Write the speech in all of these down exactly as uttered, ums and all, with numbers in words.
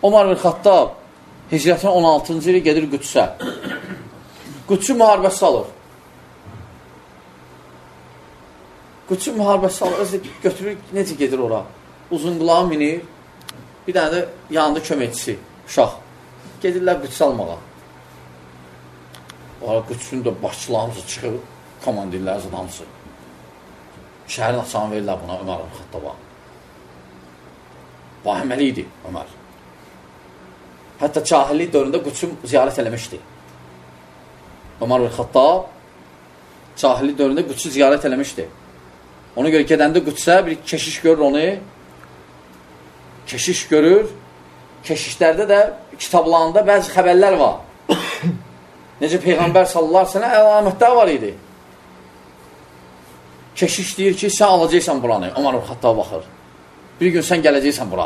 Ömər ibn Xattab hicrətin on altıncı ili gedir Qüdsə. Qüdsü müharibəsi alır. Qüdsü müharibəsi alır. Özü götürür, necə gedir ora? Uzun qulağı minir. Bir dənə də yanında köməkçisi, uşaq. Gedirlər Qüdsə almağa. Ora Qüdsün də başçılı hamısı çıxır, komandirlər hamısı. Şəhərin açağını verirlər buna Ömər ibn Xattaba. Vahiməli idi Ömər. Hətta cahillik dövründə Qüdsü ziyarət eləmişdi. Ömər ibn Xattab cahillik dövründə Qüdsü ziyarət eləmişdi. Ona görə gedəndə Qüdsə bir keşiş görür onu. Keşiş görür. Keşişlərdə də kitablarında bəzi xəbərlər var. Necə Peyğəmbər sallallahu əleyhi və səlləm əlamətlər var idi. Keşiş deyir ki, sən alacaqsan buranı. Ömər ibn Xattab baxır. Bir gün sən gələcəksən bura.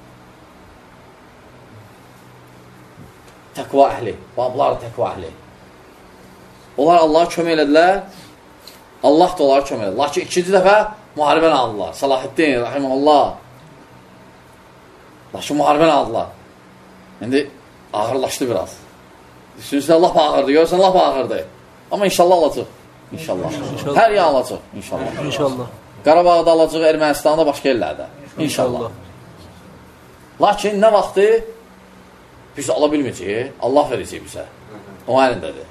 Təqva əhli. Bablar təqva əhli. Onlar Allaha kömək elədilər. Allah da onlara kömək elədilər. Lakin ikinci dəfə müharibəni aldılar. Salahiddin, rahiməhullah. Lakin müharibəni aldılar. İndi ağırlaşdı biraz. Düşünürsə lap ağırdı. Görürsən lap ağırdı. Amma inşallah alacaq. İnşallah. İnşallah. Hər yer alacaq. İnşallah. İnşallah. Qarabağda alacaq, Ermənistan'da, başqa yerlərdə. İnşallah. Lakin nə vaxtı biz ala bilməyəcəyik, Allah verəcək bizə. O əlindədir.